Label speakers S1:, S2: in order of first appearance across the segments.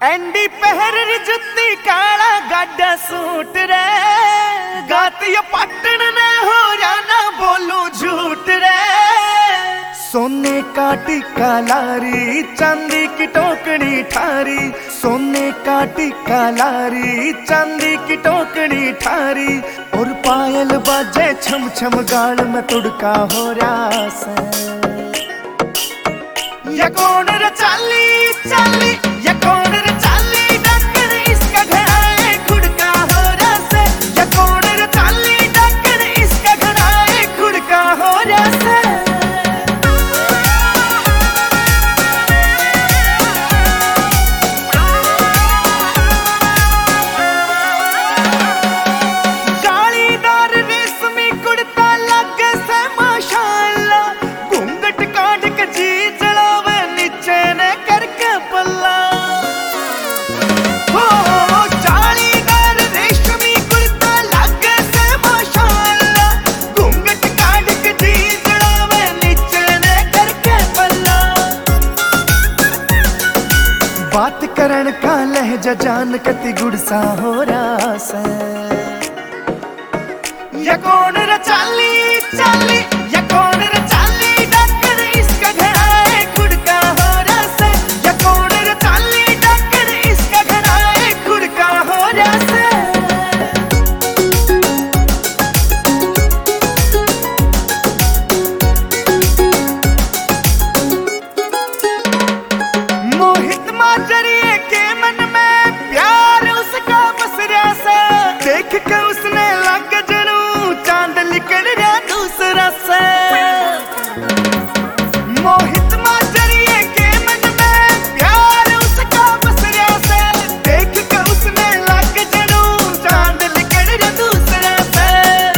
S1: Andy पहर जुत्ती काला गाडा सूट रे गाती पटन ने हो जाना बोलू झूठ रे। सोने का टिक्का लारी चांदी की टोकनी ठारी, सोने का टिक्का लारी चांदी की टोकनी ठारी। और पायल बाजे छम छम गाल में तुड़का हो रहा से। या कौन रे चाली चाली, या कौन रे चाली डकर इसका घड़ा है खुड़का हो रहा से। या कौन रे चाली डकर इसका घड़ा है खुड़का हो रहा से। बात करण का लहजा जान कति गुड़सा हो रहा से। या कौन रे चाली चाली, या कौन रे चाली डकर इसका घड़ा है खुड़का हो रहा से। या कौन रे चाली डकर इसका घड़ा है खुड़का हो रहा से। मोहित माजरिए के मन में प्यार उसका बस रहा सा। देख के उसने लग जरू चांद निकल रहा दूसरा से। मोहित माजरिए के मन में प्यार उसका बस रहा सा। देख के उसने लग जरू चांद निकल रहा दूसरा से।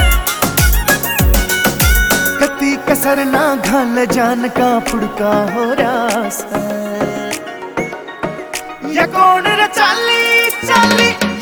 S1: कति कसर ना घाल जान का फुड़का हो रहा सा। या कौन रे चाली चाली,